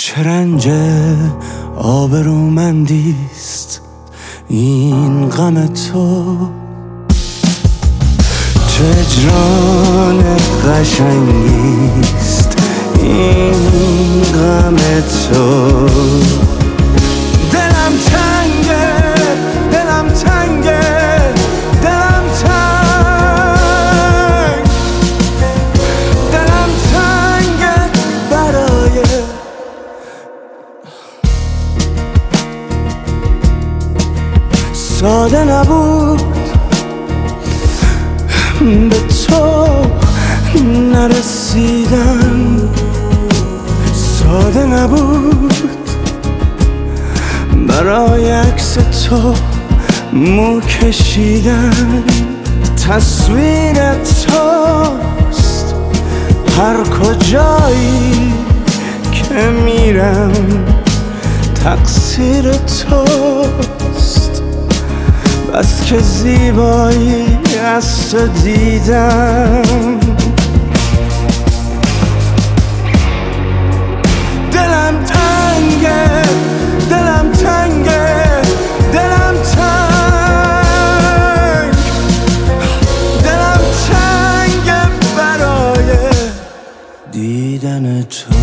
چه رنج آبرومندیست این غم تو، چه اجران قشنگیست این غم تو. دلم تنگه، دلم تنگه، دلم تنگ، دلم تنگه برای ساده نبود به تو نرسیدن، ساده نبود برای عکس تو مو کشیدن. تصویر توست هر کجایی که میرم، تقصیر توست بس که زیبایی از تو دیدم. دلم تنگه، دلم تنگه، دلم تنگ، دلم تنگه برای دیدن تو.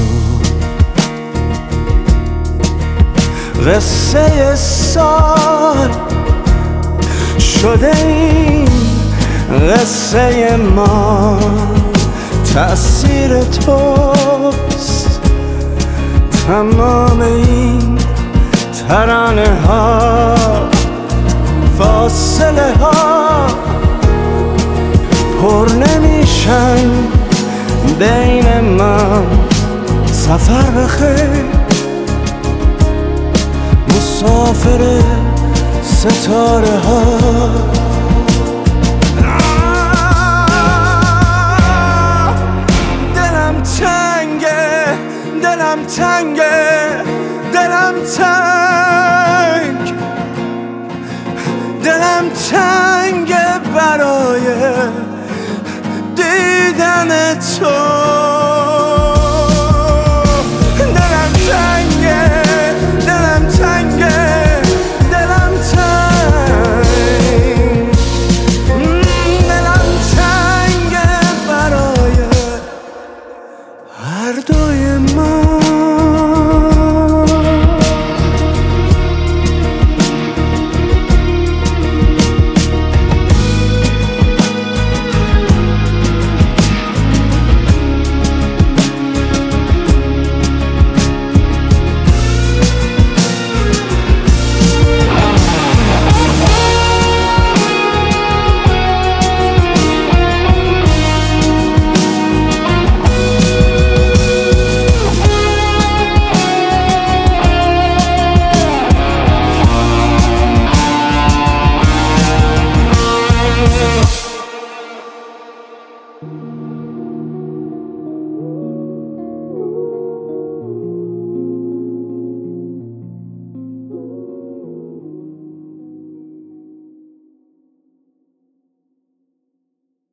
قصه سال شده این قصه ما، تأثیر توست تمام این ترانه ها، فاصله ها پر نمیشن بین ما. سفر بخیر مسافر ستاره ها. دلم تنگه، دلم تنگه، دلم تنگ، دلم تنگه برای دیدن تو. دلم تنگه، دلم تنگه، دلم تنگ، دلم تنگه برای هر دوی ما.